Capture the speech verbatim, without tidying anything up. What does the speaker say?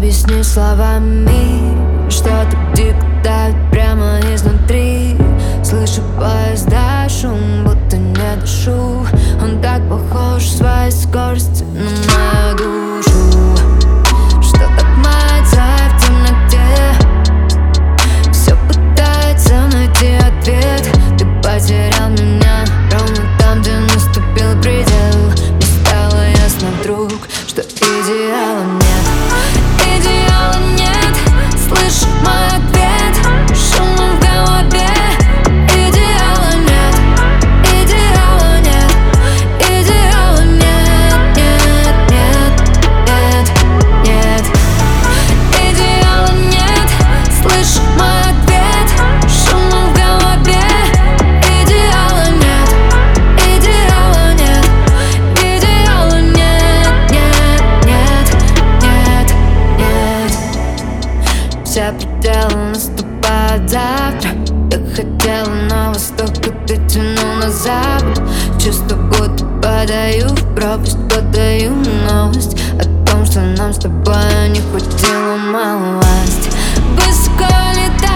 объяснить словами, что-то дико давит прямо изнутри. Слышу поезда, шум, будто не дышу. Он так похож в своей скорости на мою душу, что так мается в темноте. Все пытается найти ответ. Ты потерял меня ровно там, где наступил предел. Мне стало ясно вдруг, что идеала нет. Идеала нет, слышишь мой ответ шумом в голове. Идеала нет, идеала нет, идеала нет, нет, нет, нет, нет. Идеала нет, слышишь мой ответ шумом в голове. Идеала нет, идеала нет, идеала нет, нет, нет, нет, нет. Все пределы наступают завтра. Я хотела на восток, и ты тянул на запад. Чувство, будто подаю в пропасть, подаю новость о том, что нам с тобой не хватило малость. Высоко летать.